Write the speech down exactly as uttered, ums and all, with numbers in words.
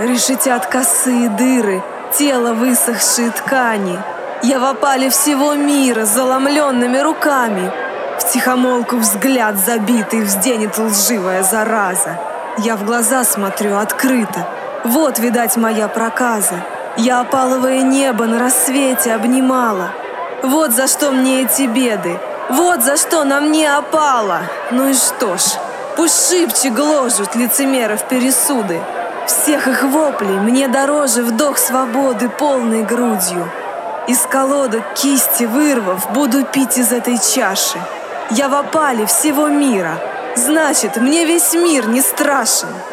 Решетят косые дыры, тело высохшие ткани. Я в опале всего мира, заломленными руками. Втихомолку взгляд забитый взденет лживая зараза. Я в глаза смотрю открыто, вот, видать, моя проказа. Я опаловое небо на рассвете обнимала. Вот за что мне эти беды, вот за что на мне опала. Ну и что ж, пусть шибче гложут лицемеров пересуды. Всех их воплей мне дороже вдох свободы полной грудью. Из колодок кисти вырвав, буду пить из этой чаши. Я в опале всего мира, значит, мне весь мир не страшен.